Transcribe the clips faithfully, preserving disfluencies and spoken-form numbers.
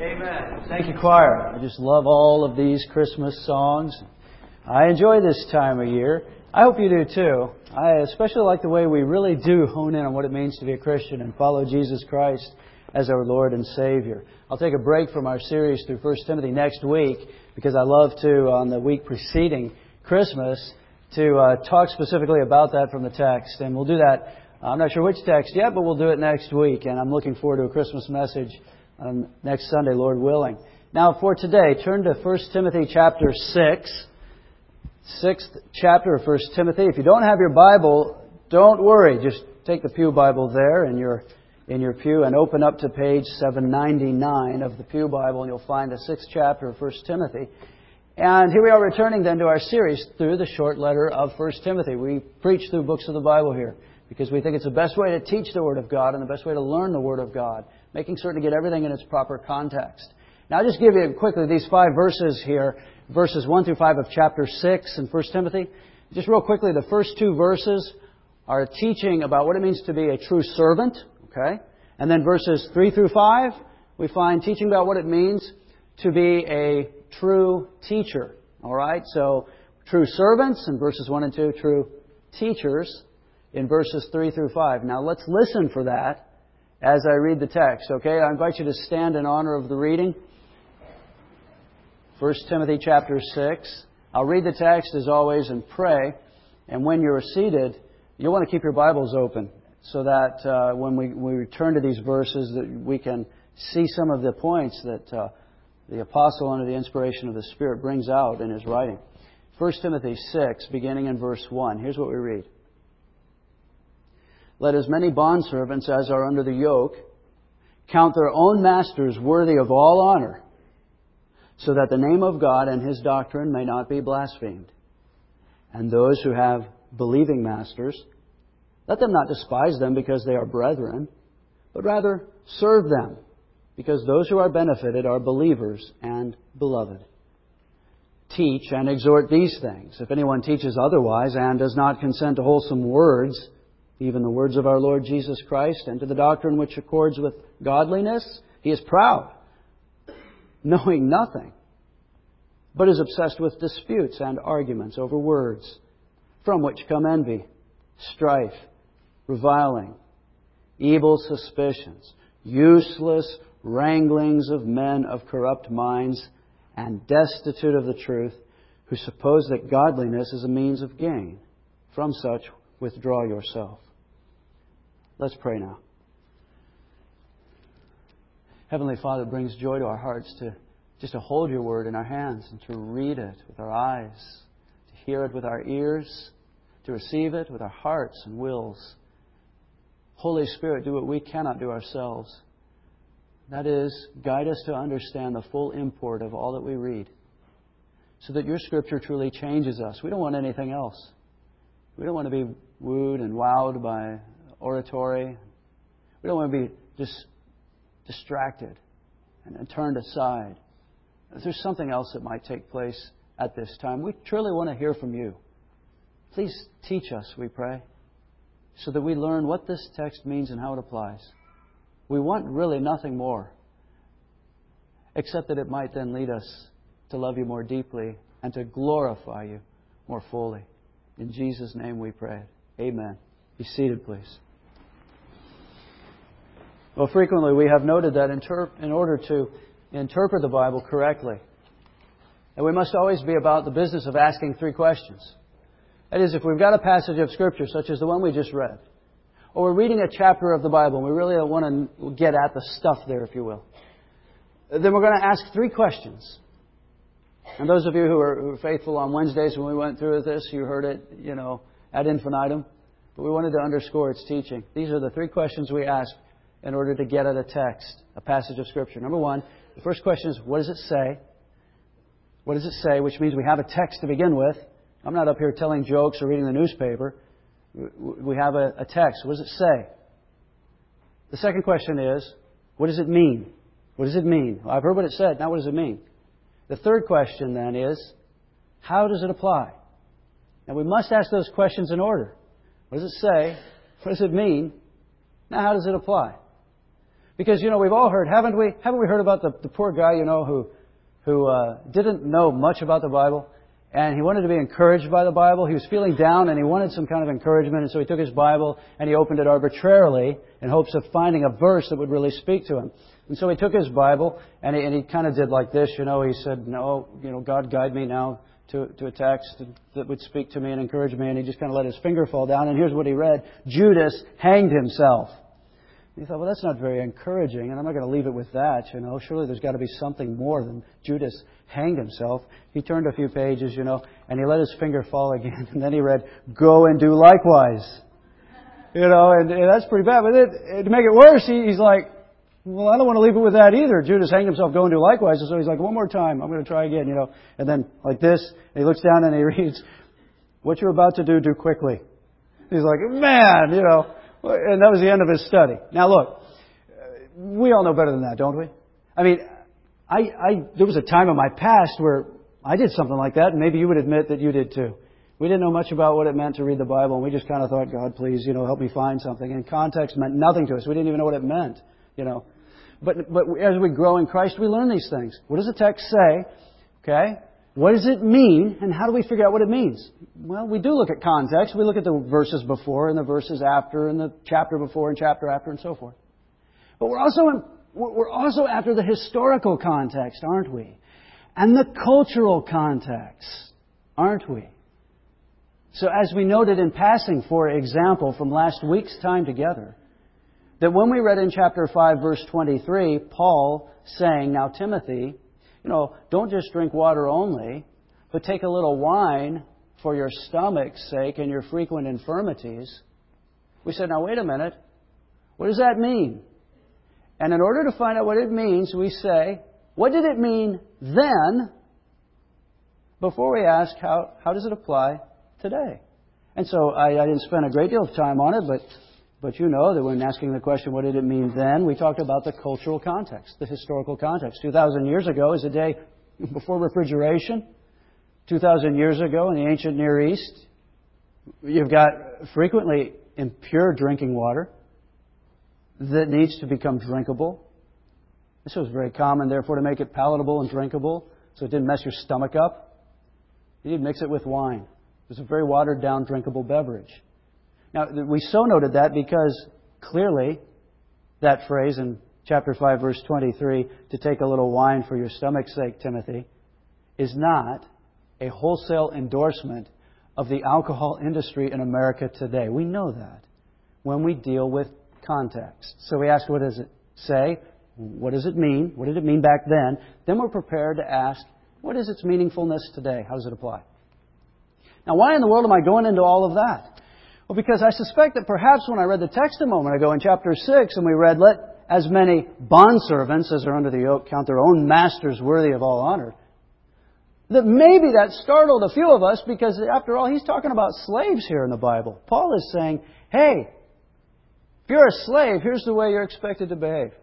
Amen. Thank you, choir. I just love all of these Christmas songs. I enjoy this time of year. I hope you do too. I especially like the way we really do hone in on what it means to be a Christian and follow Jesus Christ as our Lord and Savior. I'll take a break from our series through First Timothy next week because I love to, on the week preceding Christmas, to uh, talk specifically about that from the text. And we'll do that, I'm not sure which text yet, but we'll do it next week. And I'm looking forward to a Christmas message on next Sunday, Lord willing. Now for today, turn to First Timothy chapter six. Sixth chapter of First Timothy. If you don't have your Bible, don't worry. Just take the Pew Bible there in your in your pew and open up to page seven ninety-nine of the Pew Bible, and you'll find the sixth chapter of First Timothy. And here we are returning then to our series through the short letter of First Timothy. We preach through books of the Bible here because we think it's the best way to teach the Word of God and the best way to learn the Word of God, making certain to get everything in its proper context. Now I'll just give you quickly these five verses here, verses one through five of chapter six in First Timothy. Just real quickly, the first two verses are teaching about what it means to be a true servant, okay? And then verses three through five, we find teaching about what it means to be a true teacher, all right? So, true servants in verses one and two, true teachers in verses three through five. Now let's listen for that as I read the text, okay? I invite you to stand in honor of the reading. First Timothy chapter six. I'll read the text as always and pray. And when you're seated, you'll want to keep your Bibles open so that uh, when we, we return to these verses that we can see some of the points that uh, the apostle under the inspiration of the Spirit brings out in his writing. First Timothy six, beginning in verse one. Here's what we read. Let as many bondservants as are under the yoke count their own masters worthy of all honor, so that the name of God and His doctrine may not be blasphemed. And those who have believing masters, let them not despise them because they are brethren, but rather serve them, because those who are benefited are believers and beloved. Teach and exhort these things. If anyone teaches otherwise and does not consent to wholesome words, even the words of our Lord Jesus Christ, and to the doctrine which accords with godliness, he is proud, knowing nothing, but is obsessed with disputes and arguments over words, from which come envy, strife, reviling, evil suspicions, useless wranglings of men of corrupt minds, and destitute of the truth, who suppose that godliness is a means of gain. From such, withdraw yourself. Let's pray now. Heavenly Father, it brings joy to our hearts to just to hold your word in our hands and to read it with our eyes, to hear it with our ears, to receive it with our hearts and wills. Holy Spirit, do what we cannot do ourselves. That is, guide us to understand the full import of all that we read, so that your Scripture truly changes us. We don't want anything else. We don't want to be wooed and wowed by oratory. We don't want to be just distracted and, and turned aside. If there's something else that might take place at this time, we truly want to hear from you. Please teach us, we pray, so that we learn what this text means and how it applies. We want really nothing more, except that it might then lead us to love you more deeply and to glorify you more fully. In Jesus' name we pray. Amen. Be seated, please. Well, frequently we have noted that in order to interpret the Bible correctly, that we must always be about the business of asking three questions. That is, if we've got a passage of Scripture, such as the one we just read, or we're reading a chapter of the Bible and we really want to get at the stuff there, if you will, then we're going to ask three questions. And those of you who are, who are faithful on Wednesdays when we went through this, you heard it, you know, ad infinitum. But we wanted to underscore its teaching. These are the three questions we ask in order to get at a text, a passage of Scripture. Number one, the first question is, what does it say? What does it say? Which means we have a text to begin with. I'm not up here telling jokes or reading the newspaper. We have a, a text. What does it say? The second question is, what does it mean? What does it mean? Well, I've heard what it said. Now what does it mean? The third question then is, how does it apply? Now we must ask those questions in order. What does it say? What does it mean? Now how does it apply? Because, you know, we've all heard, haven't we? Haven't we heard about the, the poor guy, you know, who who uh, didn't know much about the Bible, and he wanted to be encouraged by the Bible. He was feeling down, and he wanted some kind of encouragement, and so he took his Bible and he opened it arbitrarily in hopes of finding a verse that would really speak to him. And so he took his Bible, and he, and he kind of did like this, you know. He said, "No, you know, God guide me now to, to a text that would speak to me and encourage me." And he just kind of let his finger fall down, and here's what he read: Judas hanged himself. He thought, well, that's not very encouraging, and I'm not going to leave it with that, you know. Surely there's got to be something more than Judas hanged himself. He turned a few pages, you know, and he let his finger fall again, and then he read, "Go and do likewise." You know, and, and that's pretty bad. But it, to make it worse, he, he's like, well, I don't want to leave it with that either. Judas hanged himself, go and do likewise. And so he's like, one more time, I'm going to try again, you know. And then like this, and he looks down and he reads, "What you're about to do, do quickly." He's like, man, you know. And that was the end of his study. Now look, we all know better than that, don't we? I mean, I, I, there was a time in my past where I did something like that, and maybe you would admit that you did too. We didn't know much about what it meant to read the Bible, and we just kind of thought, God, please, you know, help me find something. And context meant nothing to us. We didn't even know what it meant, you know. But, but as we grow in Christ, we learn these things. What does the text say? Okay? What does it mean, and how do we figure out what it means? Well, we do look at context. We look at the verses before and the verses after and the chapter before and chapter after and so forth. But we're also in, we're also after the historical context, aren't we? And the cultural context, aren't we? So as we noted in passing, for example, from last week's time together, that when we read in chapter five, verse twenty-three, Paul saying, "Now Timothy, you know, don't just drink water only, but take a little wine for your stomach's sake and your frequent infirmities." We said, now wait a minute. What does that mean? And in order to find out what it means, we say, what did it mean then before we ask how, how does it apply today? And so I, I didn't spend a great deal of time on it, but But you know that when asking the question, what did it mean then, we talked about the cultural context, the historical context. two thousand years ago is a day before refrigeration. two thousand years ago in the ancient Near East, you've got frequently impure drinking water that needs to become drinkable. This was very common, therefore, to make it palatable and drinkable so it didn't mess your stomach up. You need to mix it with wine. It was a very watered-down, drinkable beverage. Now, we so noted that because clearly that phrase in chapter five, verse twenty-three, to take a little wine for your stomach's sake, Timothy, is not a wholesale endorsement of the alcohol industry in America today. We know that when we deal with context. So we ask, what does it say? What does it mean? What did it mean back then? Then we're prepared to ask, what is its meaningfulness today? How does it apply? Now, why in the world am I going into all of that? Well, because I suspect that perhaps when I read the text a moment ago in chapter six, and we read, "Let as many bondservants as are under the yoke count their own masters worthy of all honor," that maybe that startled a few of us because, after all, he's talking about slaves here in the Bible. Paul is saying, hey, if you're a slave, here's the way you're expected to behave.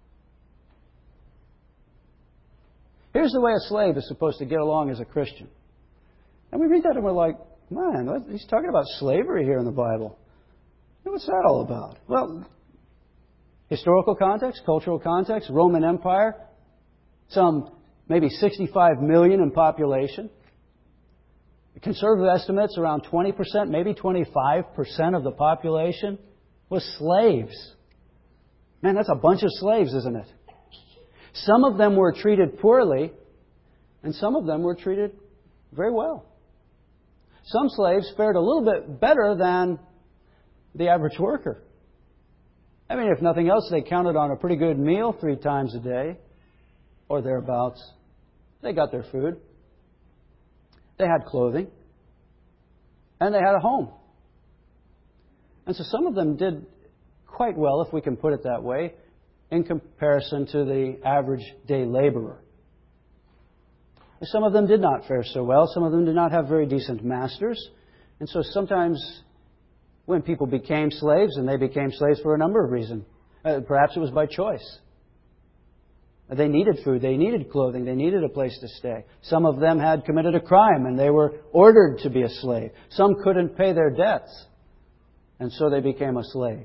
Here's the way a slave is supposed to get along as a Christian. And we read that and we're like, man, he's talking about slavery here in the Bible. What's that all about? Well, historical context, cultural context, Roman Empire, some maybe sixty-five million in population. Conservative estimates around twenty percent, maybe twenty-five percent of the population was slaves. Man, that's a bunch of slaves, isn't it? Some of them were treated poorly, and some of them were treated very well. Some slaves fared a little bit better than the average worker. I mean, if nothing else, they counted on a pretty good meal three times a day, or thereabouts. They got their food. They had clothing. And they had a home. And so some of them did quite well, if we can put it that way, in comparison to the average day laborer. Some of them did not fare so well. Some of them did not have very decent masters. And so sometimes when people became slaves, and they became slaves for a number of reasons, uh, perhaps it was by choice. They needed food, they needed clothing, they needed a place to stay. Some of them had committed a crime and they were ordered to be a slave. Some couldn't pay their debts, and so they became a slave.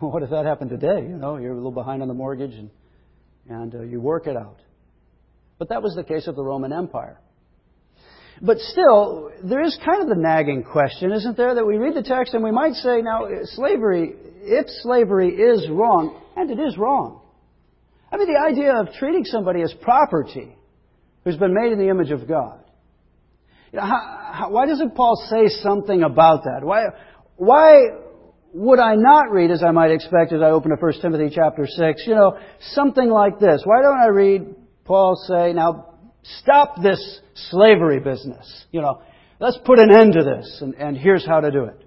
What if that happened today? You know, you're a little behind on the mortgage and, and uh, you work it out. But that was the case of the Roman Empire. But still, there is kind of the nagging question, isn't there, that we read the text and we might say, now, slavery, if slavery is wrong, and it is wrong. I mean, the idea of treating somebody as property who's been made in the image of God. You know, how, how, why doesn't Paul say something about that? Why, why would I not read, as I might expect as I open to First Timothy chapter six, you know, something like this? Why don't I read Paul say, now, stop this slavery business. You know, let's put an end to this, and, and here's how to do it.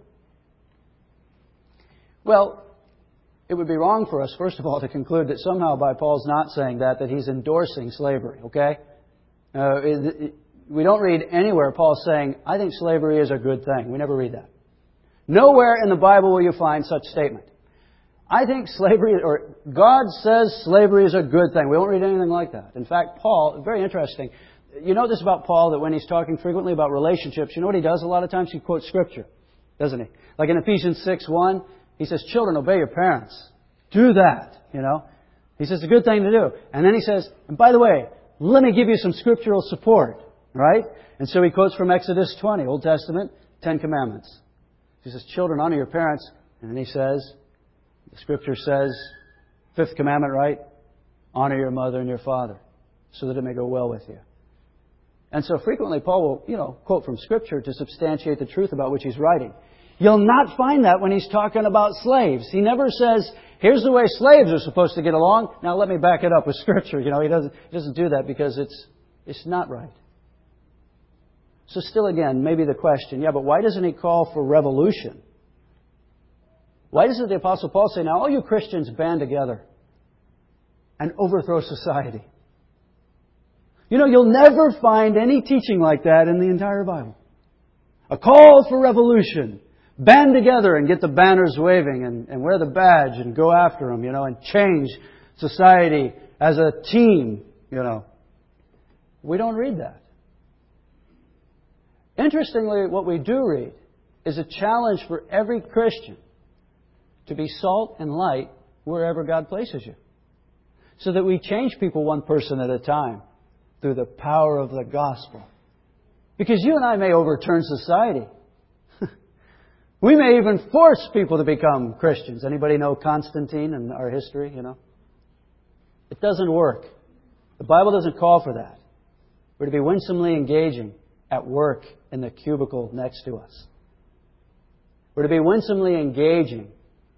Well, it would be wrong for us, first of all, to conclude that somehow by Paul's not saying that, that he's endorsing slavery, okay? Uh, it, it, we don't read anywhere Paul saying, I think slavery is a good thing. We never read that. Nowhere in the Bible will you find such statement. I think slavery, or God says slavery is a good thing. We won't read anything like that. In fact, Paul, very interesting. You know this about Paul, that when he's talking frequently about relationships, you know what he does a lot of times? He quotes Scripture, doesn't he? Like in Ephesians six one, he says, children, obey your parents. Do that, you know. He says it's a good thing to do. And then he says, and by the way, let me give you some scriptural support, right? And so he quotes from Exodus twenty, Old Testament, Ten Commandments. He says, children, honor your parents. And then he says, the Scripture says, fifth commandment, right? Honor your mother and your father, so that it may go well with you. And so frequently Paul will, you know, quote from Scripture to substantiate the truth about which he's writing. You'll not find that when he's talking about slaves. He never says, here's the way slaves are supposed to get along. Now let me back it up with Scripture. You know, he doesn't, he doesn't do that because it's, it's not right. So still again, maybe the question, yeah, but why doesn't he call for revolution? Why doesn't the Apostle Paul say, now all you Christians band together and overthrow society? You know, you'll never find any teaching like that in the entire Bible. A call for revolution. Band together and get the banners waving and, and wear the badge and go after them, you know, and change society as a team, you know. We don't read that. Interestingly, what we do read is a challenge for every Christian to be salt and light wherever God places you. So that we change people one person at a time through the power of the gospel. Because you and I may overturn society. We may even force people to become Christians. Anybody know Constantine and our history, you know? It doesn't work. The Bible doesn't call for that. We're to be winsomely engaging at work in the cubicle next to us. We're to be winsomely engaging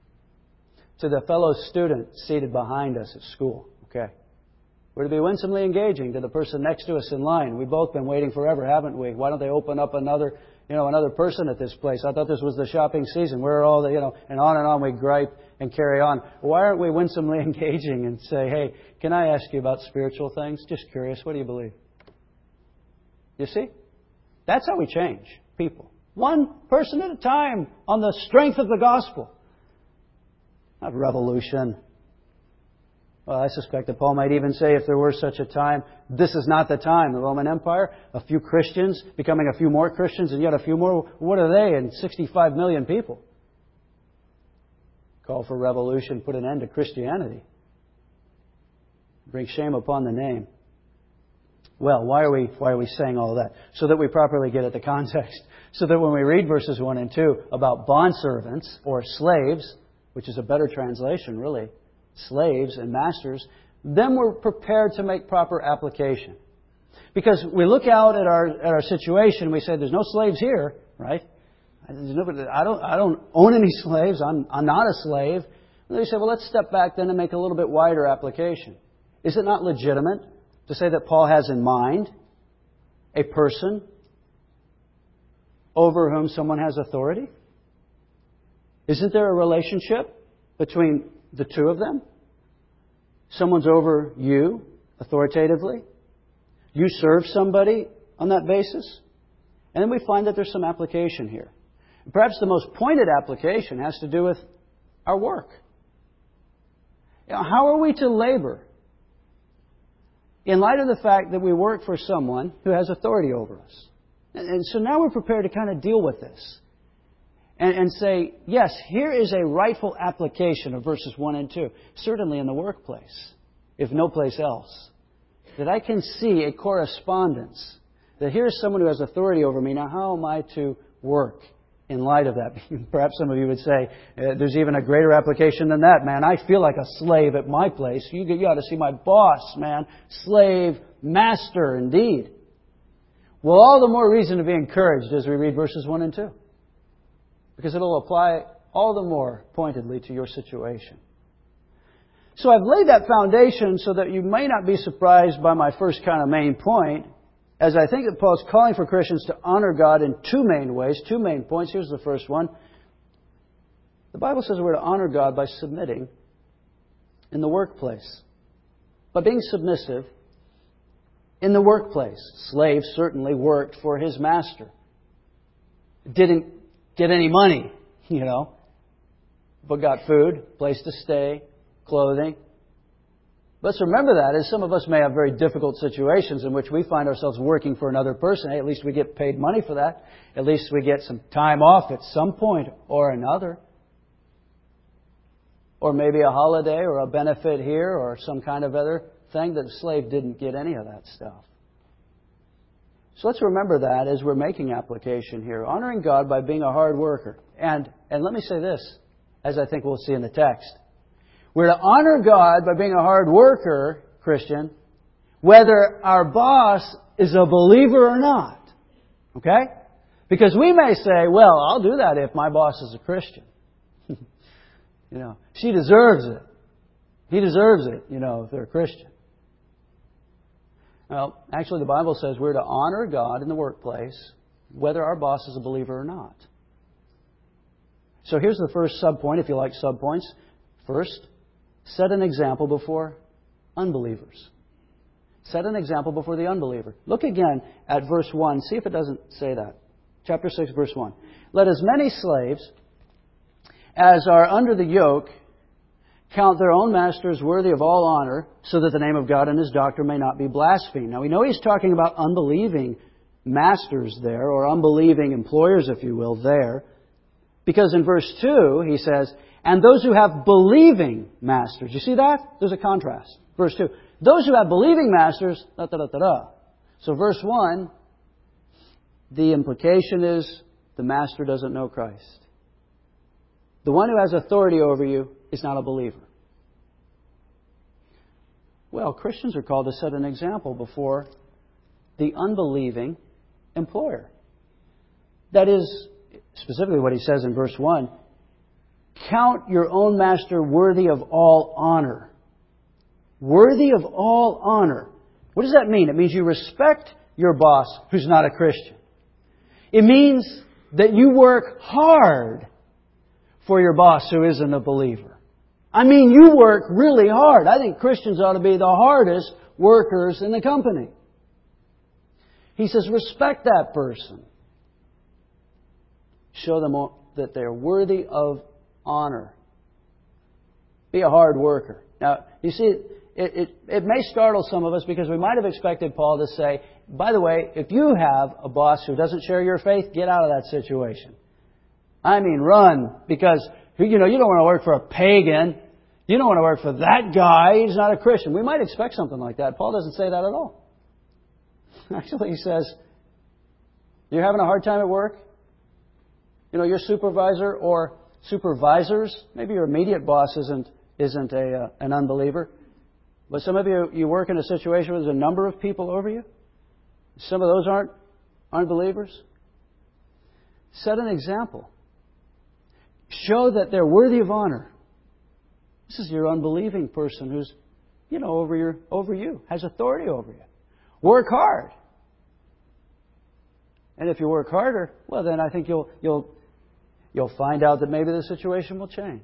to the fellow student seated behind us at school. Okay. We're to be winsomely engaging to the person next to us in line. We've both been waiting forever, haven't we? Why don't they open up another, you know, another person at this place? I thought this was the shopping season. Where are all the, you know, and on and on we gripe and carry on. Why aren't we winsomely engaging and say, hey, can I ask you about spiritual things? Just curious. What do you believe? You see? That's how we change people. One person at a time on the strength of the gospel. Not revolution. Well, I suspect that Paul might even say if there were such a time, this is not the time. The Roman Empire, a few Christians becoming a few more Christians and yet a few more. What are they in sixty-five million people? Call for revolution, put an end to Christianity. Bring shame upon the name. Well, why are we why are we saying all that? So that we properly get at the context. So that when we read verses one and two about bondservants or slaves, which is a better translation, really, slaves and masters, then we're prepared to make proper application. Because we look out at our at our situation, we say, there's no slaves here, right? There's nobody, I don't I don't own any slaves. I'm I'm not a slave. And they say, well, let's step back then and make a little bit wider application. Is it not legitimate to say that Paul has in mind a person over whom someone has authority? Isn't there a relationship between the two of them? Someone's over you authoritatively. You serve somebody on that basis. And then we find that there's some application here. Perhaps the most pointed application has to do with our work. You know, how are we to labor in light of the fact that we work for someone who has authority over us? And so now we're prepared to kind of deal with this. and, and say, yes, here is a rightful application of verses one and two, certainly in the workplace, if no place else. That I can see a correspondence. That here's someone who has authority over me. Now, how am I to work in light of that? Perhaps some of you would say, uh, there's even a greater application than that, man. I feel like a slave at my place. You, you ought to see my boss, man. Slave, master, indeed. Well, all the more reason to be encouraged as we read verses one and two. Because it'll apply all the more pointedly to your situation. So I've laid that foundation so that you may not be surprised by my first kind of main point, as I think that Paul's calling for Christians to honor God in two main ways, two main points. Here's the first one. The Bible says we're to honor God by submitting in the workplace. By being submissive in the workplace. Slaves certainly worked for his master. Didn't get any money, you know, but got food, place to stay, clothing. Let's remember that, as some of us may have very difficult situations in which we find ourselves working for another person. Hey, at least we get paid money for that. At least we get some time off at some point or another. Or maybe a holiday or a benefit here or some kind of other thing. That the slave didn't get any of that stuff. So let's remember that as we're making application here. Honoring God by being a hard worker. And, and let me say this, as I think we'll see in the text. We're to honor God by being a hard worker, Christian, whether our boss is a believer or not. Okay? Because we may say, well, I'll do that if my boss is a Christian. You know, she deserves it. He deserves it, you know, if they're a Christian. Well, actually the Bible says we're to honor God in the workplace, whether our boss is a believer or not. So here's the first subpoint, if you like subpoints. First, set an example before unbelievers. Set an example before the unbeliever. Look again at verse one. See if it doesn't say that. Chapter six, verse one. Let as many slaves as are under the yoke count their own masters worthy of all honor, so that the name of God and His doctrine may not be blasphemed. Now we know he's talking about unbelieving masters there, or unbelieving employers, if you will, there. Because in verse two, he says, and those who have believing masters. You see that? There's a contrast. Verse two. Those who have believing masters, da da da da da. So verse one, the implication is the master doesn't know Christ. The one who has authority over you is not a believer. Well, Christians are called to set an example before the unbelieving employer. That is specifically what he says in verse one. Count your own master worthy of all honor. Worthy of all honor. What does that mean? It means you respect your boss who's not a Christian. It means that you work hard for your boss who isn't a believer. I mean, you work really hard. I think Christians ought to be the hardest workers in the company. He says, respect that person. Show them that they're worthy of honor. Be a hard worker. Now, you see, it, it, it may startle some of us because we might have expected Paul to say, by the way, if you have a boss who doesn't share your faith, get out of that situation. I mean, run, because, you know, you don't want to work for a pagan. You don't want to work for that guy. He's not a Christian. We might expect something like that. Paul doesn't say that at all. Actually, he says, you're having a hard time at work? You know, your supervisor or supervisors, maybe your immediate boss isn't isn't a uh, an unbeliever, but some of you, you work in a situation where there's a number of people over you. Some of those aren't aren't believers. Set an example. Show that they're worthy of honor. This is your unbelieving person who's, you know, over your over you, has authority over you. Work hard. And if you work harder, well, then I think you'll you'll you'll find out that maybe the situation will change.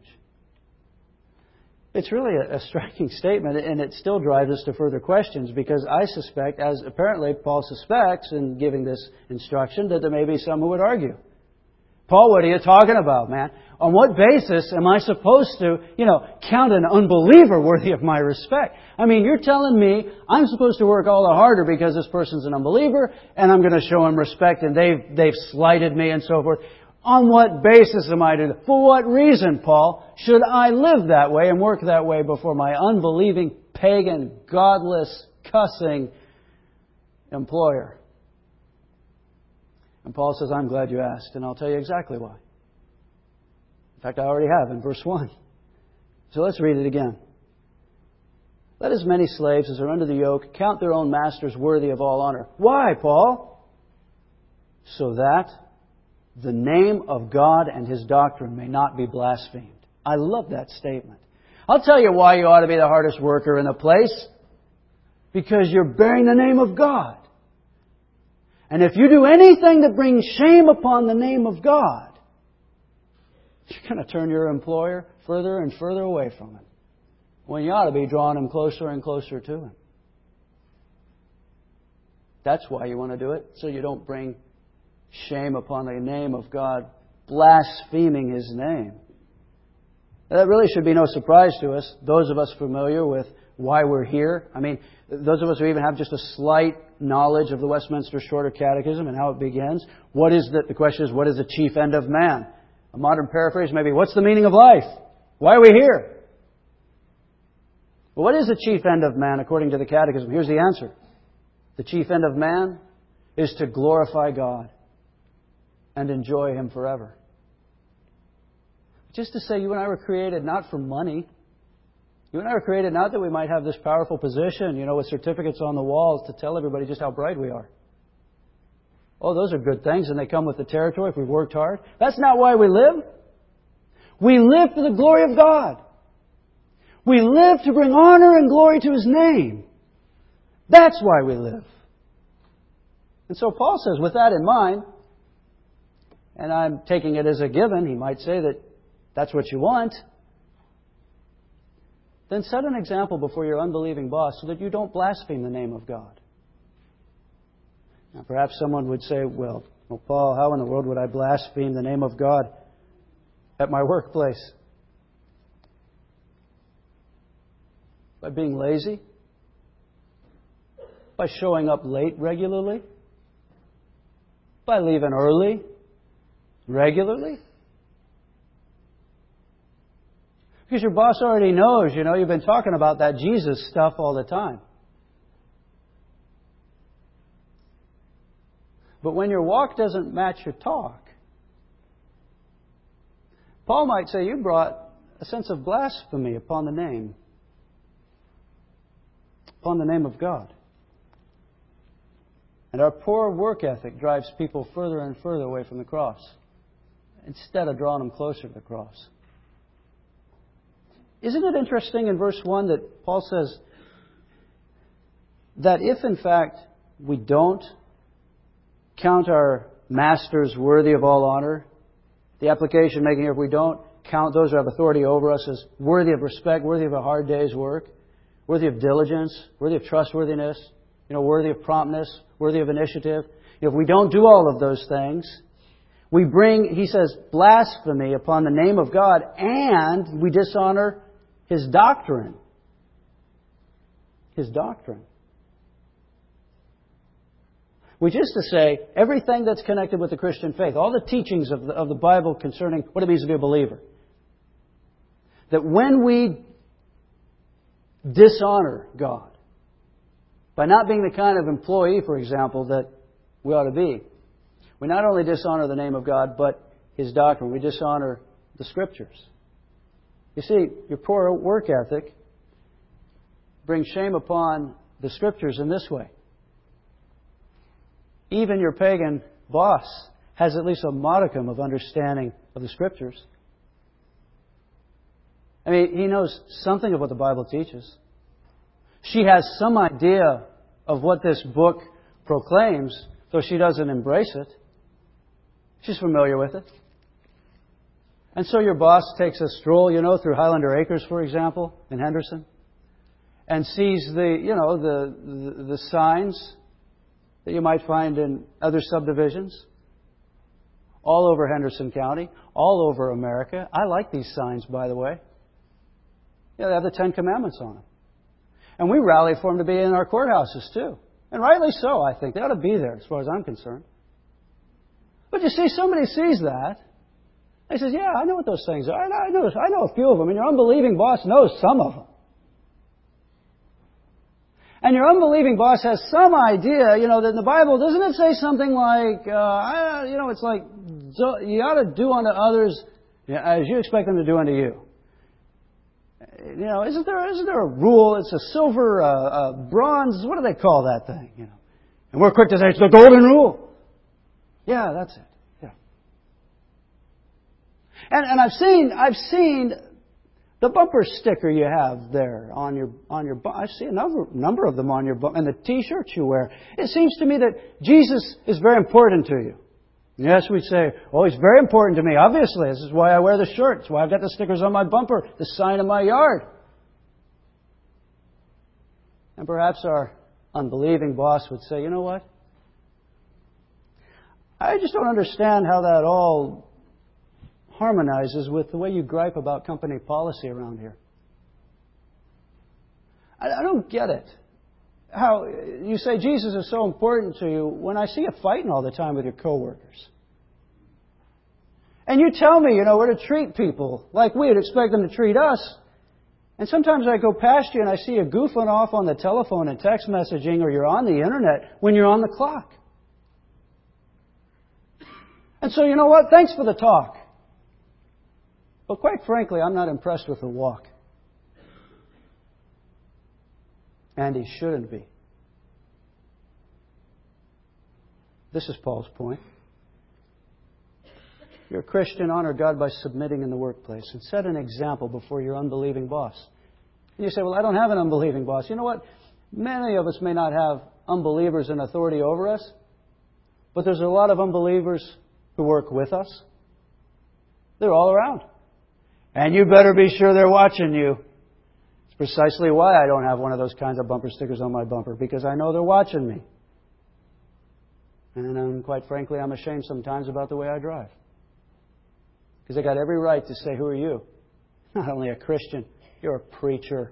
It's really a, a striking statement, and it still drives us to further questions, because I suspect, as apparently Paul suspects in giving this instruction, that there may be some who would argue. Paul, what are you talking about, man? On what basis am I supposed to, you know, count an unbeliever worthy of my respect? I mean, you're telling me I'm supposed to work all the harder because this person's an unbeliever, and I'm going to show him respect, and they've they've slighted me and so forth. On what basis am I doing that? For what reason, Paul, should I live that way and work that way before my unbelieving, pagan, godless, cussing employer? And Paul says, I'm glad you asked, and I'll tell you exactly why. In fact, I already have in verse one. So let's read it again. Let as many slaves as are under the yoke count their own masters worthy of all honor. Why, Paul? So that the name of God and His doctrine may not be blasphemed. I love that statement. I'll tell you why you ought to be the hardest worker in the place. Because you're bearing the name of God. And if you do anything that brings shame upon the name of God, you're going to turn your employer further and further away from it, when you ought to be drawing him closer and closer to Him. That's why you want to do it, so you don't bring shame upon the name of God, blaspheming His name. That really should be no surprise to us, those of us familiar with why we're here. I mean, those of us who even have just a slight knowledge of the Westminster Shorter Catechism and how it begins. What is the, the question is, what is the chief end of man? A modern paraphrase maybe, what's the meaning of life? Why are we here? Well, what is the chief end of man according to the Catechism? Here's the answer. The chief end of man is to glorify God and enjoy Him forever. Just to say you and I were created not for money. You and I were created not that we might have this powerful position, you know, with certificates on the walls to tell everybody just how bright we are. Oh, those are good things, and they come with the territory if we've worked hard. That's not why we live. We live for the glory of God. We live to bring honor and glory to His name. That's why we live. And so Paul says, with that in mind, and I'm taking it as a given, he might say that that's what you want, then set an example before your unbelieving boss so that you don't blaspheme the name of God. Now, perhaps someone would say, well, well, Paul, how in the world would I blaspheme the name of God at my workplace? By being lazy? By showing up late regularly? By leaving early regularly? Because your boss already knows, you know, you've been talking about that Jesus stuff all the time. But when your walk doesn't match your talk, Paul might say you brought a sense of blasphemy upon the name, upon the name of God. And our poor work ethic drives people further and further away from the cross, instead of drawing them closer to the cross. Isn't it interesting in verse one that Paul says that if in fact we don't count our masters worthy of all honor, the application making here, if we don't count those who have authority over us as worthy of respect, worthy of a hard day's work, worthy of diligence, worthy of trustworthiness, you know, worthy of promptness, worthy of initiative, if we don't do all of those things, we bring, he says, blasphemy upon the name of God, and we dishonor His doctrine. His doctrine. Which is to say, everything that's connected with the Christian faith, all the teachings of the, of the Bible concerning what it means to be a believer, that when we dishonor God, by not being the kind of employee, for example, that we ought to be, we not only dishonor the name of God, but His doctrine. We dishonor the Scriptures. You see, your poor work ethic brings shame upon the Scriptures in this way. Even your pagan boss has at least a modicum of understanding of the Scriptures. I mean, he knows something of what the Bible teaches. She has some idea of what this book proclaims, though she doesn't embrace it. She's familiar with it. And so your boss takes a stroll, you know, through Highlander Acres, for example, in Henderson, and sees the, you know, the, the, the signs that you might find in other subdivisions all over Henderson County, all over America. I like these signs, by the way. Yeah, they have the Ten Commandments on them. And we rally for them to be in our courthouses, too. And rightly so, I think. They ought to be there, as far as I'm concerned. But you see, somebody sees that, He says, yeah, I know what those things are. I know, I know a few of them. And your unbelieving boss knows some of them. And your unbelieving boss has some idea, you know, that in the Bible, doesn't it say something like, uh, I, you know, it's like, you ought to do unto others as you expect them to do unto you. You know, isn't there, isn't there a rule? It's a silver, uh, uh, bronze, what do they call that thing? You know, and we're quick to say it's the golden rule. Yeah, that's it. Yeah. And and I've seen I've seen the bumper sticker you have there on your on your I see a number number of them on your bumper and the T-shirts you wear. It seems to me that Jesus is very important to you. Yes, we say, oh, He's very important to me. Obviously, this is why I wear the shirt. It's why I've got the stickers on my bumper, the sign in my yard. And perhaps our unbelieving boss would say, you know what? I just don't understand how that all harmonizes with the way you gripe about company policy around here. I, I don't get it. How you say Jesus is so important to you when I see you fighting all the time with your coworkers. And you tell me, you know, we're to treat people like we'd expect them to treat us. And sometimes I go past you and I see you goofing off on the telephone and text messaging or you're on the internet when you're on the clock. And so, you know what? Thanks for the talk. But quite frankly, I'm not impressed with the walk. And he shouldn't be. This is Paul's point. You're a Christian, honor God by submitting in the workplace and set an example before your unbelieving boss. And you say, well, I don't have an unbelieving boss. You know what? Many of us may not have unbelievers in authority over us, but there's a lot of unbelievers who work with us. They're all around. And you better be sure they're watching you. It's precisely why I don't have one of those kinds of bumper stickers on my bumper, because I know they're watching me. And um, quite frankly, I'm ashamed sometimes about the way I drive. Because they got every right to say, who are you? Not only a Christian, you're a preacher.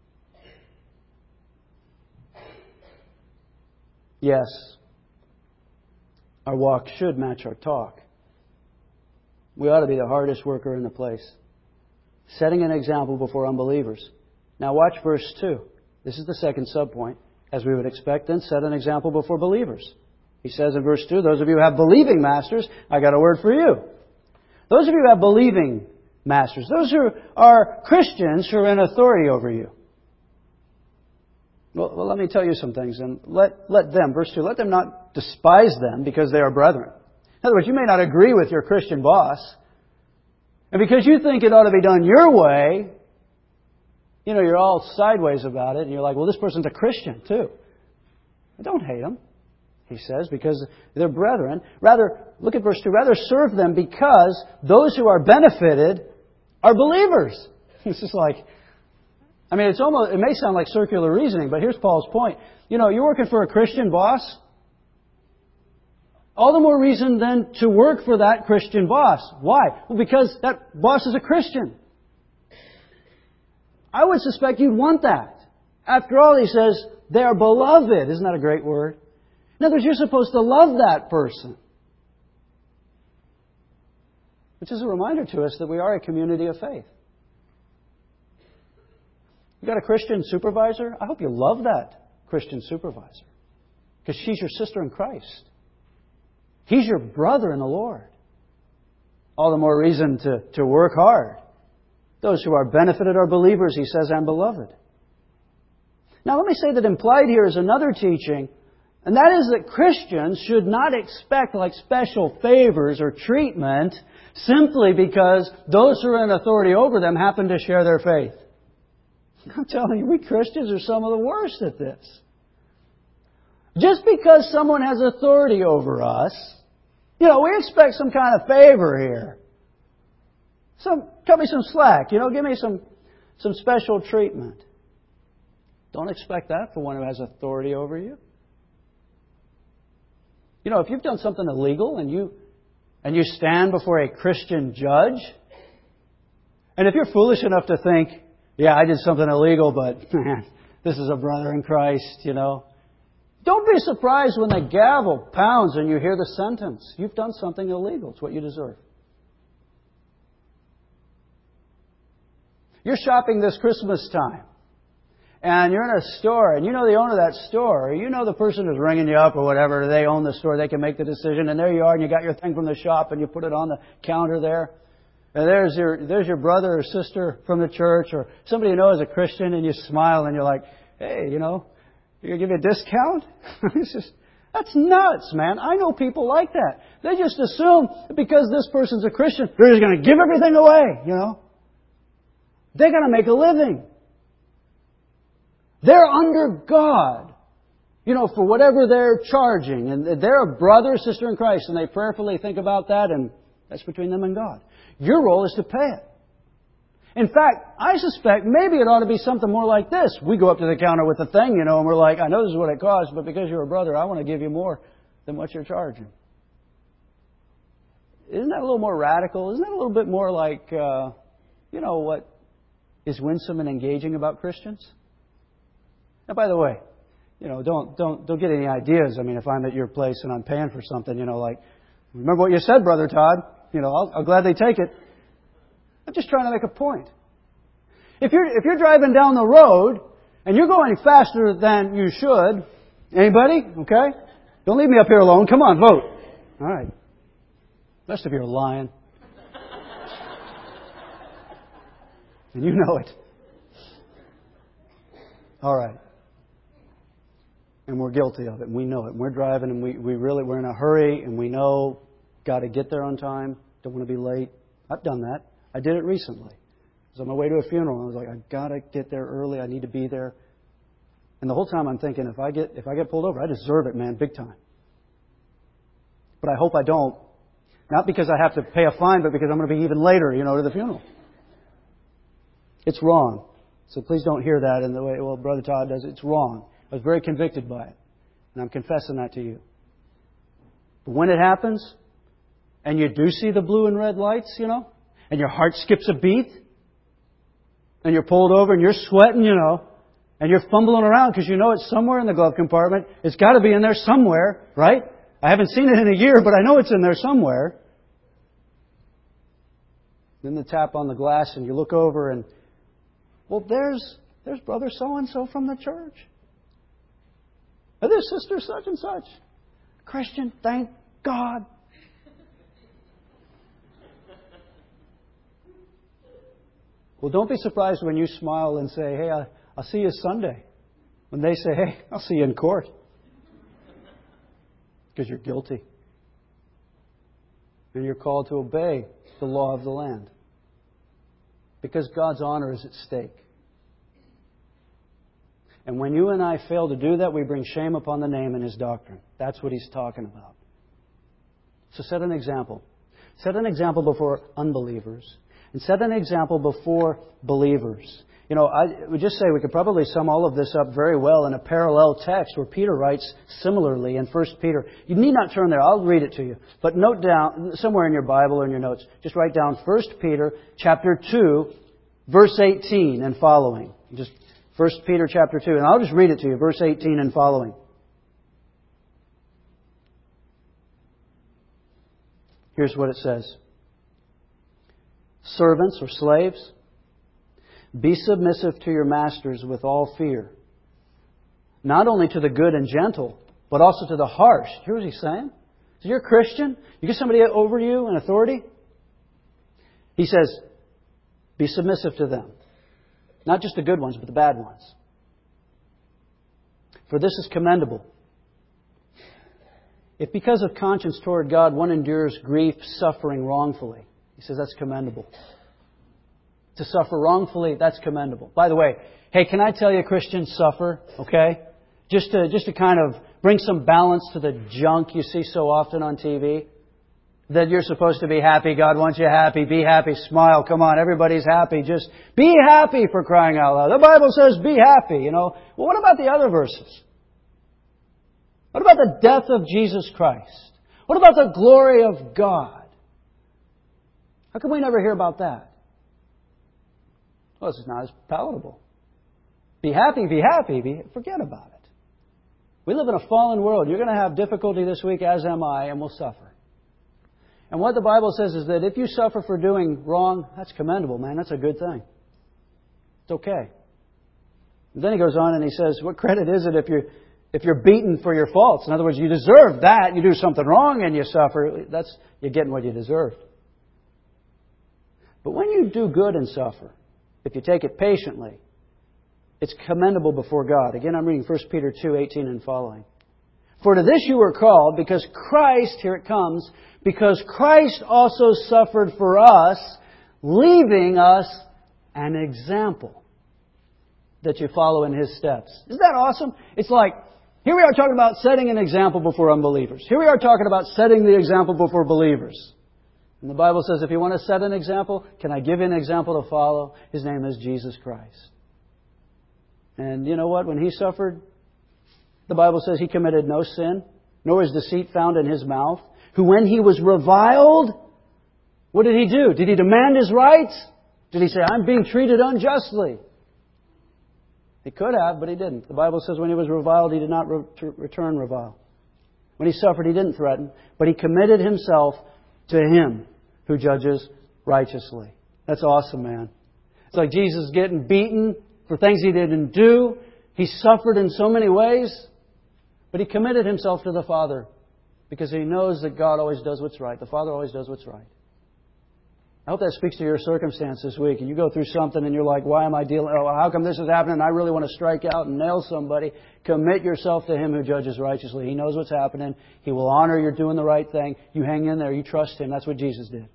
Yes, our walk should match our talk. We ought to be the hardest worker in the place, setting an example before unbelievers. Now watch verse two. This is the second subpoint. As we would expect, then set an example before believers. He says in verse two, those of you who have believing masters, I got a word for you. Those of you who have believing masters, those who are Christians who are in authority over you. Well, well, let me tell you some things. And let, let them, verse two, let them not despise them because they are brethren. In other words, you may not agree with your Christian boss. And because you think it ought to be done your way, you know, you're all sideways about it. And you're like, well, this person's a Christian too. But don't hate them, he says, because they're brethren. Rather, look at verse two. Rather serve them because those who are benefited are believers. It's just like, I mean, it's almost, it may sound like circular reasoning, but here's Paul's point. You know, you're working for a Christian boss. All the more reason then to work for that Christian boss. Why? Well, because that boss is a Christian. I would suspect you'd want that. After all, he says, they are beloved. Isn't that a great word? In other words, you're supposed to love that person. Which is a reminder to us that we are a community of faith. You got a Christian supervisor? I hope you love that Christian supervisor. Because she's your sister in Christ. He's your brother in the Lord. All the more reason to, to work hard. Those who are benefited are believers, he says, and beloved. Now let me say that implied here is another teaching, and that is that Christians should not expect like special favors or treatment simply because those who are in authority over them happen to share their faith. I'm telling you, we Christians are some of the worst at this. Just because someone has authority over us, you know, we expect some kind of favor here. Some, cut me some slack, you know, give me some, some special treatment. Don't expect that from one who has authority over you. You know, if you've done something illegal and you, and you stand before a Christian judge, and if you're foolish enough to think, yeah, I did something illegal, but man, this is a brother in Christ, you know. Don't be surprised when the gavel pounds and you hear the sentence. You've done something illegal. It's what you deserve. you're shopping this Christmas time. And you're in a store, and you know the owner of that store, or you know the person who's ringing you up or whatever, they own the store, they can make the decision, and there you are, and you got your thing from the shop, and you put it on the counter there. And there's your there's your brother or sister from the church, or somebody you know is a Christian, and you smile, and you're like, hey, you know, you're going to give me a discount? It's just, that's nuts, man. I know people like that. They just assume that because this person's a Christian, they're just going to give everything away, you know. They're going to make a living. They're under God, you know, for whatever they're charging. And they're a brother or sister in Christ, and they prayerfully think about that, and that's between them and God. Your role is to pay it. In fact, I suspect maybe it ought to be something more like this. We go up to the counter with the thing, you know, and we're like, I know this is what it costs, but because you're a brother, I want to give you more than what you're charging. Isn't that a little more radical? Isn't that a little bit more like, uh, you know, what is winsome and engaging about Christians? Now, by the way, you know, don't don't don't get any ideas. I mean, if I'm at your place and I'm paying for something, you know, like, remember what you said, Brother Todd? You know, I'll, I'll gladly take it. I'm just trying to make a point. If you're if you're driving down the road and you're going faster than you should, anybody? Okay, don't leave me up here alone. Come on, vote. All right. The rest of you are lying, and you know it. All right. And we're guilty of it, and we know it. And we're driving, and we, we really, we're in a hurry, and we know, got to get there on time, don't want to be late. I've done that. I did it recently. I was on my way to a funeral, and I was like, I've got to get there early, I need to be there. And the whole time I'm thinking, if I get if I get pulled over, I deserve it, man, big time. But I hope I don't. Not because I have to pay a fine, but because I'm going to be even later, you know, to the funeral. It's wrong. So please don't hear that in the way, well, Brother Todd does it. It's wrong. I was very convicted by it. And I'm confessing that to you. But when it happens, and you do see the blue and red lights, you know, and your heart skips a beat, and you're pulled over and you're sweating, you know, and you're fumbling around because you know it's somewhere in the glove compartment. It's got to be in there somewhere, right? I haven't seen it in a year, but I know it's in there somewhere. Then the tap on the glass and you look over and, well, there's there's brother so-and-so from the church. Or there's sister such and such. Christian, thank God. Well, don't be surprised when you smile and say, hey, I, I'll see you Sunday. When they say, hey, I'll see you in court. Because you're guilty. And you're called to obey the law of the land. Because God's honor is at stake. And when you and I fail to do that, we bring shame upon the name and His doctrine. That's what He's talking about. So set an example. Set an example before unbelievers. And set an example before believers. You know, I would just say we could probably sum all of this up very well in a parallel text where Peter writes similarly in First Peter. You need not turn there. I'll read it to you. But note down, somewhere in your Bible or in your notes, just write down First Peter chapter two, verse eighteen and following. Just First Peter chapter two. And I'll just read it to you, verse eighteen and following. Here's what it says. Servants or slaves, be submissive to your masters with all fear. Not only to the good and gentle, but also to the harsh. Hear what he's saying? So you're a Christian? You get somebody over you in authority? He says, be submissive to them. Not just the good ones, but the bad ones. For this is commendable. If because of conscience toward God one endures grief, suffering wrongfully, he says that's commendable. To suffer wrongfully, that's commendable. By the way, hey, can I tell you Christians suffer, okay? Just to, just to kind of bring some balance to the junk you see so often on T V. That you're supposed to be happy. God wants you happy. Be happy. Smile. Come on. Everybody's happy. Just be happy, for crying out loud. The Bible says be happy, you know. Well, what about the other verses? What about the death of Jesus Christ? What about the glory of God? How come we never hear about that? Well, this is not as palatable. Be happy, be happy. Be, forget about it. We live in a fallen world. You're going to have difficulty this week, as am I, and we'll suffer. And what the Bible says is that if you suffer for doing wrong, that's commendable, man. That's a good thing. It's okay. And then he goes on and he says, what credit is it if you're, if you're beaten for your faults? In other words, you deserve that. You do something wrong and you suffer. That's, you're getting what you deserve. But when you do good and suffer, if you take it patiently, it's commendable before God. Again, I'm reading First Peter two eighteen and following. For to this you were called, because Christ, here it comes, because Christ also suffered for us, leaving us an example that you follow in His steps. Isn't that awesome? It's like, here we are talking about setting an example before unbelievers. Here we are talking about setting the example before believers. And the Bible says, if you want to set an example, can I give you an example to follow? His name is Jesus Christ. And you know what? When He suffered, the Bible says He committed no sin, nor is deceit found in His mouth. Who when He was reviled, what did He do? Did He demand His rights? Did He say, I'm being treated unjustly? He could have, but He didn't. The Bible says when He was reviled, He did not re- return revile. When He suffered, He didn't threaten, but He committed Himself to Him who judges righteously. That's awesome, man. It's like Jesus getting beaten for things He didn't do. He suffered in so many ways, but He committed Himself to the Father because He knows that God always does what's right. The Father always does what's right. I hope that speaks to your circumstance this week. And you go through something and you're like, why am I dealing? Oh, how come this is happening? And I really want to strike out and nail somebody. Commit yourself to Him who judges righteously. He knows what's happening. He will honor you're doing the right thing. You hang in there. You trust Him. That's what Jesus did.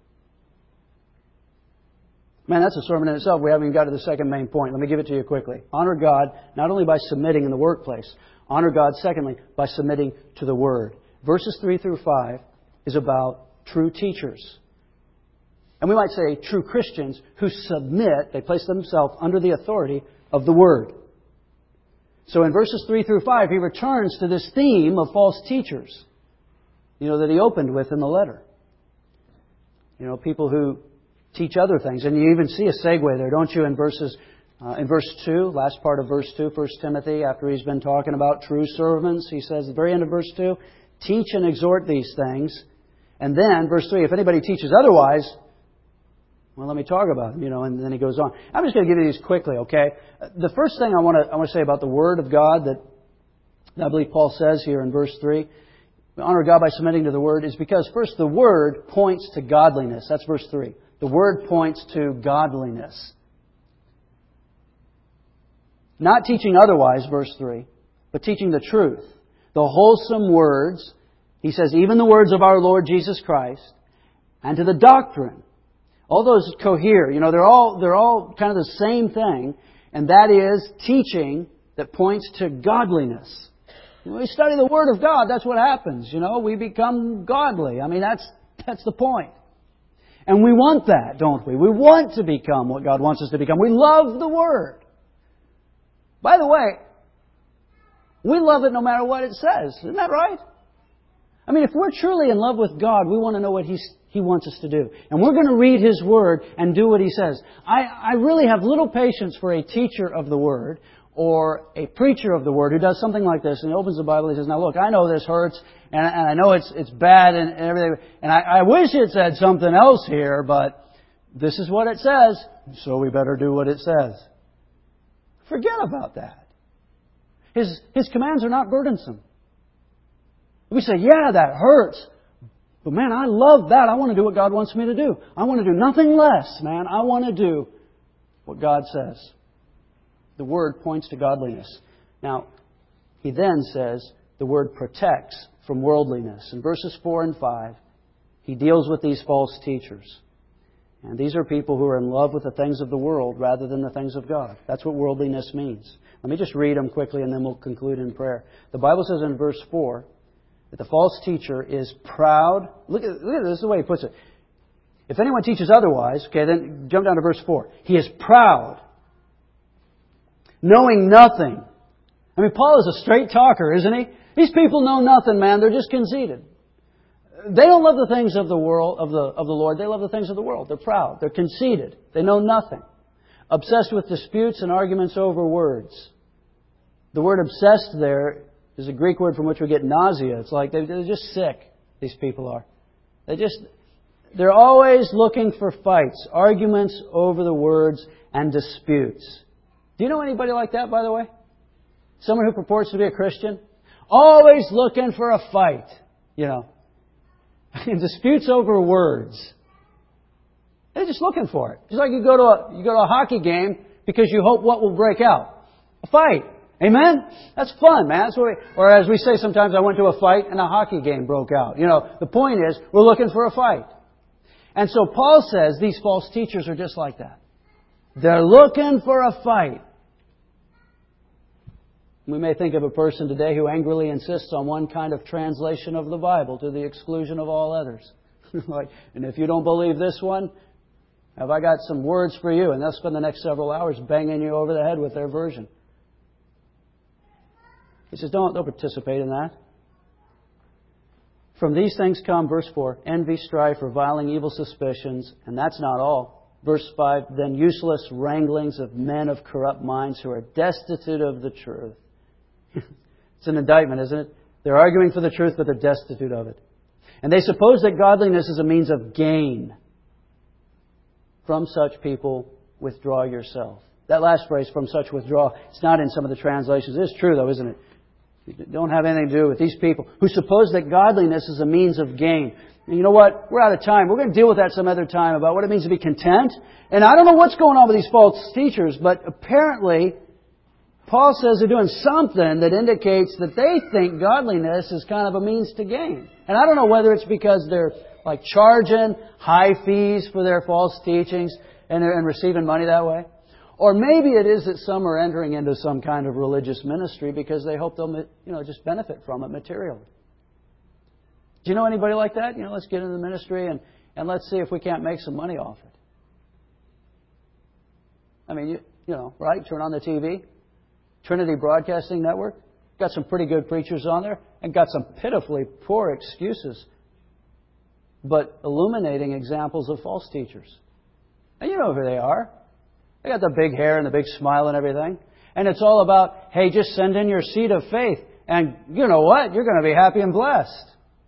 Man, that's a sermon in itself. We haven't even got to the second main point. Let me give it to you quickly. Honor God not only by submitting in the workplace. Honor God, secondly, by submitting to the Word. Verses three through five is about true teachers. And we might say true Christians who submit, they place themselves under the authority of the Word. So in verses three through five, he returns to this theme of false teachers, you know, that he opened with in the letter. You know, people who teach other things. And you even see a segue there, don't you, in verses uh, in verse two, last part of verse two, First Timothy, after he's been talking about true servants, he says at the very end of verse two, teach and exhort these things. And then, verse three, if anybody teaches otherwise, well, let me talk about them, you know, and then he goes on. I'm just going to give you these quickly, okay? The first thing I want to I want to say about the Word of God that I believe Paul says here in verse three, honor God by submitting to the Word, is because, first, the Word points to godliness. That's verse three. The Word points to godliness. Not teaching otherwise, verse three, but teaching the truth. The wholesome words, he says, even the words of our Lord Jesus Christ, and to the doctrine. All those cohere. You know, they're all they're all kind of the same thing, and that is teaching that points to godliness. When we study the Word of God, that's what happens. You know, we become godly. I mean, that's that's the point. And we want that, don't we? We want to become what God wants us to become. We love the Word. By the way, we love it no matter what it says. Isn't that right? I mean, if we're truly in love with God, we want to know what He's, He wants us to do. And we're going to read His Word and do what He says. I, I really have little patience for a teacher of the Word or a preacher of the Word who does something like this, and he opens the Bible and he says, now look, I know this hurts, and, and I know it's it's bad and, and everything, and I, I wish it said something else here, but this is what it says, so we better do what it says. Forget about that. His, his commands are not burdensome. We say, yeah, that hurts. But man, I love that. I want to do what God wants me to do. I want to do nothing less, man. I want to do what God says. The Word points to godliness. Now, he then says the Word protects from worldliness. In verses four and five, he deals with these false teachers. And these are people who are in love with the things of the world rather than the things of God. That's what worldliness means. Let me just read them quickly and then we'll conclude in prayer. The Bible says in verse four, that the false teacher is proud. Look at, look at this, this is the way he puts it. If anyone teaches otherwise, okay, then jump down to verse four. He is proud, knowing nothing. I mean, Paul is a straight talker, isn't he? These people know nothing, man. They're just conceited. They don't love the things of the world, of the of the Lord. They love the things of the world. They're proud. They're conceited. They know nothing. Obsessed with disputes and arguments over words. The word obsessed there is a Greek word from which we get nausea. It's like they're just sick, these people are. They just, they're always looking for fights, arguments over the words, and disputes. Do you know anybody like that, by the way? Someone who purports to be a Christian? Always looking for a fight, you know. Disputes over words. They're just looking for it. Just like you go to a, you go to a hockey game because you hope what will break out? A fight. Amen? That's fun, man. That's what we, or as we say sometimes, I went to a fight and a hockey game broke out. You know, the point is, we're looking for a fight. And so Paul says these false teachers are just like that. They're looking for a fight. We may think of a person today who angrily insists on one kind of translation of the Bible to the exclusion of all others. Like, and if you don't believe this one, have I got some words for you? And they'll spend the next several hours banging you over the head with their version. He says, don't, don't participate in that. From these things come, verse four, envy, strife, reviling, evil suspicions, and that's not all. Verse five, then useless wranglings of men of corrupt minds who are destitute of the truth. It's an indictment, isn't it? They're arguing for the truth, but they're destitute of it. And they suppose that godliness is a means of gain. From such people, withdraw yourself. That last phrase, from such withdraw, it's not in some of the translations. It's true, though, isn't it? You don't have anything to do with these people who suppose that godliness is a means of gain. And you know what? We're out of time. We're going to deal with that some other time about what it means to be content. And I don't know what's going on with these false teachers, but apparently Paul says they're doing something that indicates that they think godliness is kind of a means to gain. And I don't know whether it's because they're like charging high fees for their false teachings and, and receiving money that way. Or maybe it is that some are entering into some kind of religious ministry because they hope they'll, you know, just benefit from it materially. Do you know anybody like that? You know, let's get into the ministry and, and let's see if we can't make some money off it. I mean, you, you know, right? Turn on the T V. Trinity Broadcasting Network. Got some pretty good preachers on there and got some pitifully poor excuses, but illuminating examples of false teachers. And you know who they are. They got the big hair and the big smile and everything. And it's all about, hey, just send in your seed of faith. And you know what? You're going to be happy and blessed.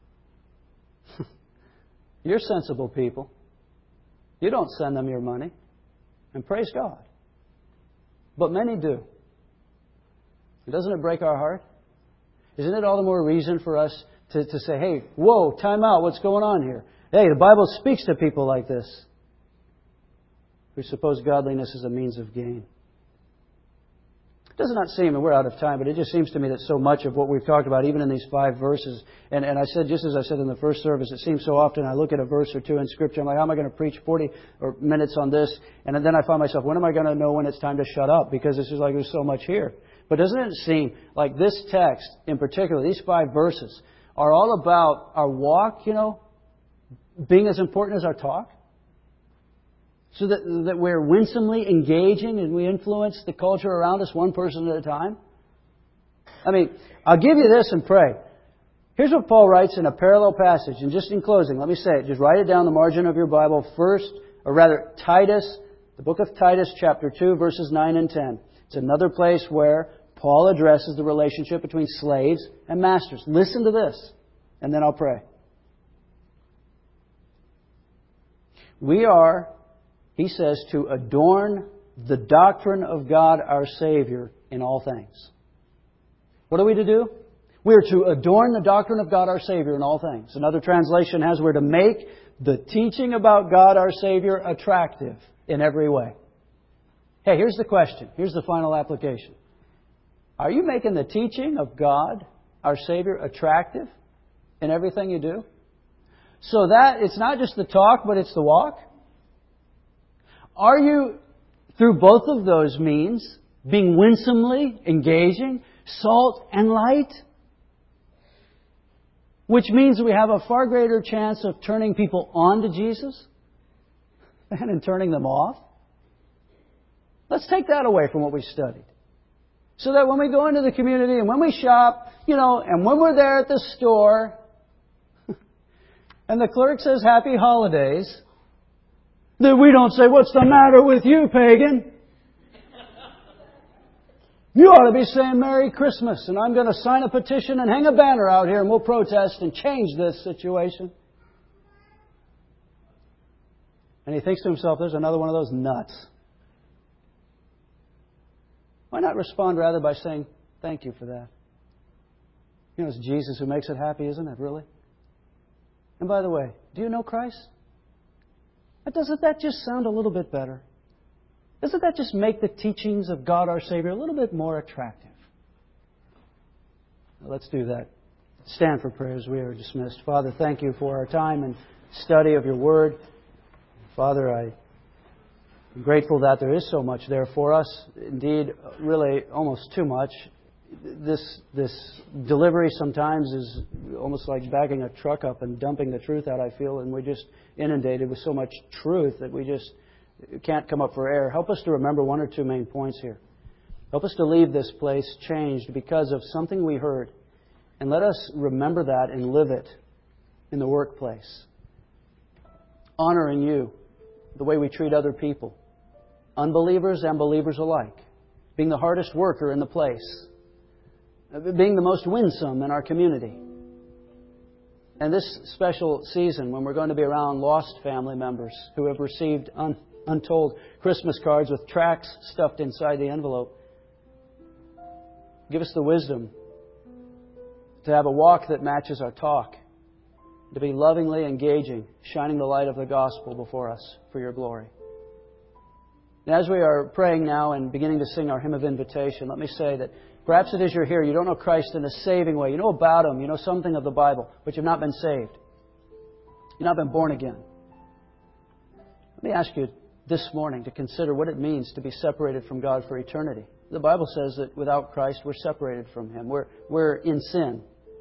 You're sensible people. You don't send them your money. And praise God. But many do. Doesn't it break our heart? Isn't it all the more reason for us to, to say, hey, whoa, time out, what's going on here? Hey, the Bible speaks to people like this who suppose godliness is a means of gain. It does not seem, and we're out of time, but it just seems to me that so much of what we've talked about, even in these five verses, and, and I said, just as I said in the first service, it seems so often I look at a verse or two in Scripture, I'm like, how am I going to preach forty or minutes on this? And then I find myself, when am I going to know when it's time to shut up? Because it's just like there's so much here. But doesn't it seem like this text in particular, these five verses, are all about our walk, you know, being as important as our talk? So that, that we're winsomely engaging and we influence the culture around us one person at a time? I mean, I'll give you this and pray. Here's what Paul writes in a parallel passage. And just in closing, let me say it. Just write it down the margin of your Bible first, or rather Titus, the book of Titus, chapter two, verses nine and ten. It's another place where Paul addresses the relationship between slaves and masters. Listen to this, and then I'll pray. We are, he says, to adorn the doctrine of God our Savior in all things. What are we to do? We are to adorn the doctrine of God our Savior in all things. Another translation has, we're to make the teaching about God our Savior attractive in every way. Hey, here's the question. Here's the final application. Are you making the teaching of God, our Savior, attractive in everything you do? So that it's not just the talk, but it's the walk? Are you, through both of those means, being winsomely engaging, salt and light? Which means we have a far greater chance of turning people on to Jesus than in turning them off. Let's take that away from what we studied. So that when we go into the community and when we shop, you know, and when we're there at the store, and the clerk says happy holidays, that we don't say, what's the matter with you, pagan? You ought to be saying Merry Christmas, and I'm going to sign a petition and hang a banner out here and we'll protest and change this situation. And he thinks to himself, there's another one of those nuts. Why not respond rather by saying, thank you for that? You know, it's Jesus who makes it happy, isn't it, really? And by the way, do you know Christ? Doesn't that just sound a little bit better? Doesn't that just make the teachings of God our Savior a little bit more attractive? Well, let's do that. Stand for prayer as we are dismissed. Father, thank you for our time and study of your Word. Father, I am grateful that there is so much there for us. Indeed, really almost too much. This this delivery sometimes is almost like backing a truck up and dumping the truth out, I feel, and we're just inundated with so much truth that we just can't come up for air. Help us to remember one or two main points here. Help us to leave this place changed because of something we heard. And let us remember that and live it in the workplace. Honoring you, the way we treat other people, unbelievers and believers alike. Being the hardest worker in the place. Being the most winsome in our community. And this special season, when we're going to be around lost family members who have received un- untold Christmas cards with tracts stuffed inside the envelope, give us the wisdom to have a walk that matches our talk, to be lovingly engaging, shining the light of the gospel before us for your glory. And as we are praying now and beginning to sing our hymn of invitation, let me say that perhaps it is you're here, you don't know Christ in a saving way. You know about Him, you know something of the Bible, but you've not been saved. You've not been born again. Let me ask you this morning to consider what it means to be separated from God for eternity. The Bible says that without Christ, we're separated from Him. We're, we're in sin.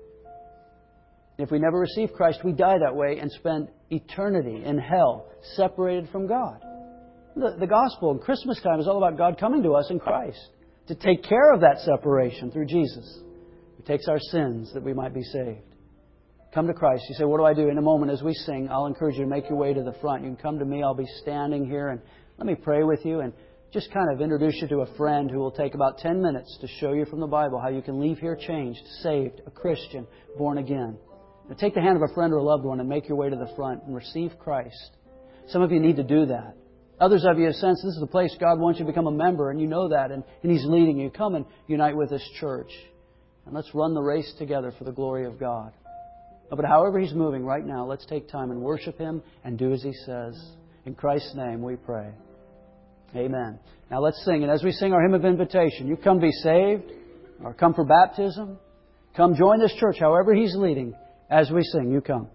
If we never receive Christ, we die that way and spend eternity in hell, separated from God. The, the gospel in Christmas time is all about God coming to us in Christ to take care of that separation through Jesus, who takes our sins that we might be saved. Come to Christ. You say, what do I do? In a moment as we sing, I'll encourage you to make your way to the front. You can come to me. I'll be standing here, and let me pray with you and just kind of introduce you to a friend who will take about ten minutes to show you from the Bible how you can leave here changed, saved, a Christian, born again. Now, take the hand of a friend or a loved one and make your way to the front and receive Christ. Some of you need to do that. Others of you have sensed this is the place God wants you to become a member, and you know that, and, and He's leading you. Come and unite with this church. And let's run the race together for the glory of God. But however He's moving right now, let's take time and worship Him and do as He says. In Christ's name we pray. Amen. Now let's sing. And as we sing our hymn of invitation, you come be saved, or come for baptism. Come join this church, however He's leading. As we sing, you come.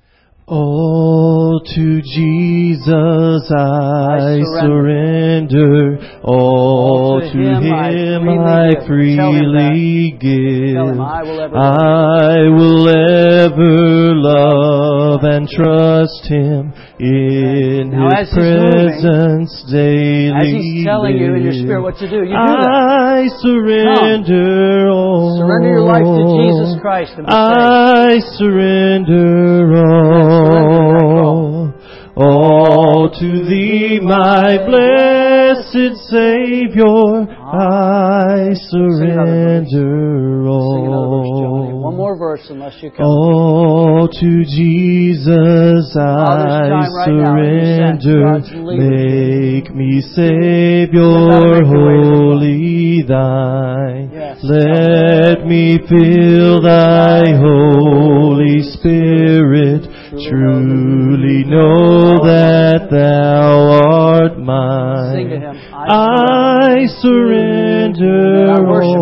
All to Jesus I, I surrender. surrender. All, All to, to Him, him I freely, I freely give. Tell Him I will ever, I will ever love and trust Him in now, His presence moving, daily. As He's telling live. You in your spirit what to do, you do I that. surrender all. Surrender your life to Jesus Christ and be I saved. surrender all. All, all to Thee, my blessed Savior, I surrender all. One more verse unless you come. All to Jesus I surrender. Make me Savior wholly Thine. Yes. Let me feel Thy Holy Spirit. Truly know that Thou art mine. Sing to Him. I surrender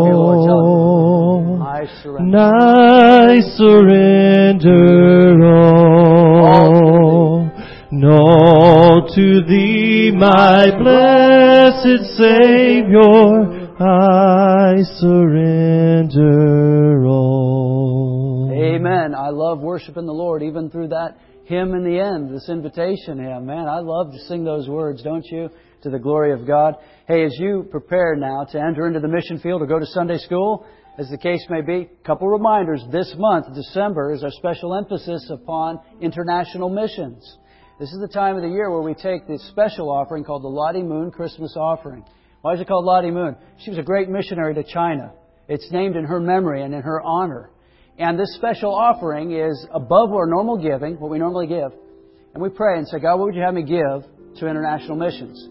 all. I surrender. I surrender all. All to Thee, my blessed Savior, I surrender all. Amen. I love worshiping the Lord even through that hymn in the end, this invitation hymn. Man, I love to sing those words, don't you? To the glory of God. Hey, as you prepare now to enter into the mission field or go to Sunday school, as the case may be, a couple reminders. This month, December, is our special emphasis upon international missions. This is the time of the year where we take this special offering called the Lottie Moon Christmas Offering. Why is it called Lottie Moon? She was a great missionary to China. It's named in her memory and in her honor. And this special offering is above our normal giving, what we normally give. And we pray and say, God, what would you have me give to international missions?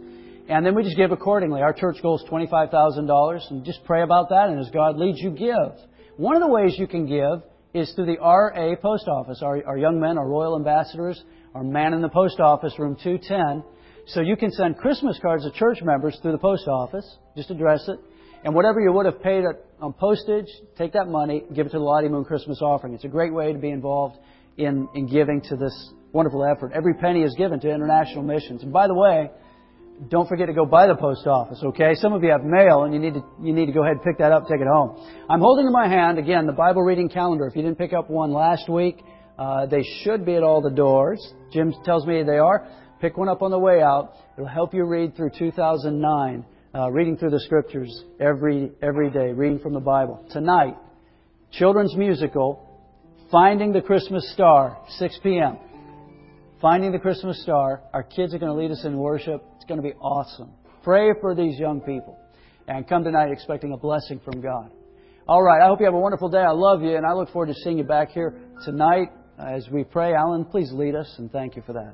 And then we just give accordingly. Our church goal is twenty-five thousand dollars, and just pray about that, and as God leads you, give. One of the ways you can give is through the R A post office. Our, our young men, our royal ambassadors, are manning the post office, room two ten. So you can send Christmas cards to church members through the post office. Just address it. And whatever you would have paid on postage, take that money, give it to the Lottie Moon Christmas offering. It's a great way to be involved in, in giving to this wonderful effort. Every penny is given to international missions. And by the way, don't forget to go by the post office, okay? Some of you have mail and you need to you need to go ahead and pick that up, take it home. I'm holding in my hand, again, the Bible reading calendar. If you didn't pick up one last week, uh, they should be at all the doors. Jim tells me they are. Pick one up on the way out. It'll help you read through two thousand nine, uh, reading through the Scriptures every every day, reading from the Bible. Tonight, children's musical, Finding the Christmas Star, six p.m. Finding the Christmas Star. Our kids are going to lead us in worship. It's going to be awesome. Pray for these young people. And come tonight expecting a blessing from God. All right. I hope you have a wonderful day. I love you, and I look forward to seeing you back here tonight as we pray. Alan, please lead us, and thank you for that.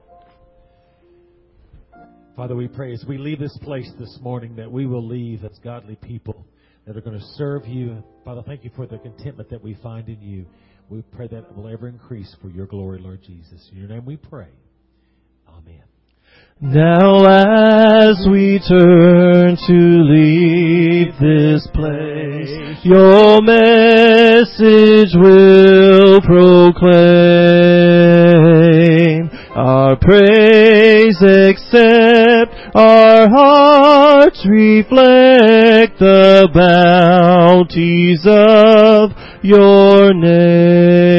Father, we pray as we leave this place this morning that we will leave as godly people that are going to serve you. Father, thank you for the contentment that we find in you. We pray that it will ever increase for your glory, Lord Jesus. In your name we pray. Amen. Now as we turn to leave this place, your message will proclaim. Our praise accept, our hearts reflect the bounties of your name.